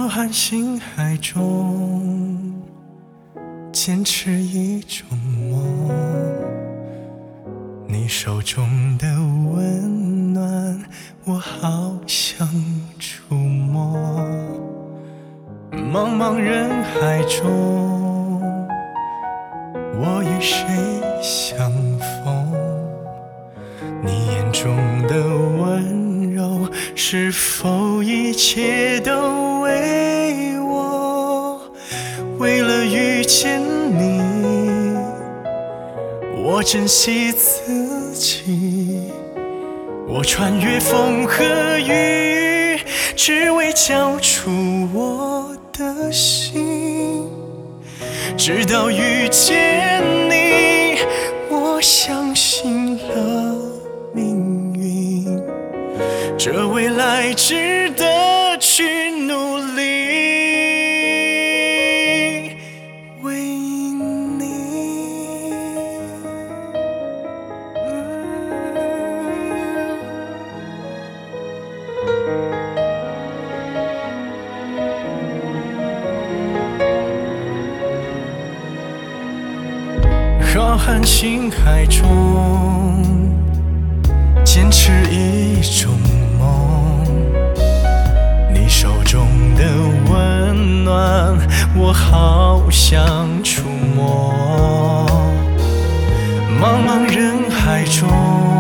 浩瀚星海中，坚持一种梦。你手中的温暖，我好想触摸。茫茫人海中，我与谁相逢？你眼中的温柔，是否一切都为我？为了遇见你，我珍惜自己，我穿越风和雨，只为交出我的心。直到遇见你，我相信了命运，这未来值得去努力。为你浩瀚星海中，坚持一种梦。你手中的温暖，我好想触摸。茫茫人海中，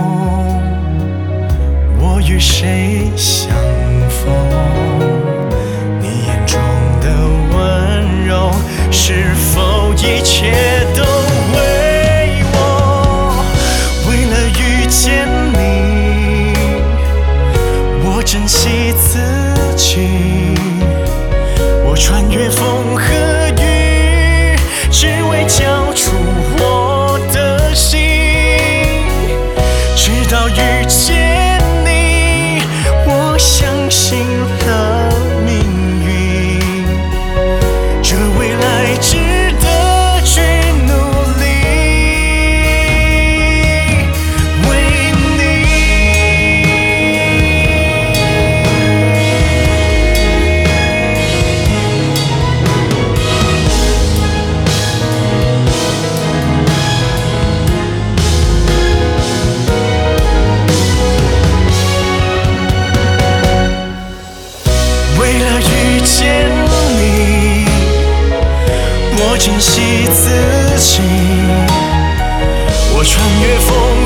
我与谁相逢？你眼中的温柔，是否一切都为我？为了遇见你，我珍惜自己，我穿越风和雨，只为交出我的心。直到遇见你，我相信了命运，这未来值得去努力。为你为了遇见你，我珍惜自己，我穿越风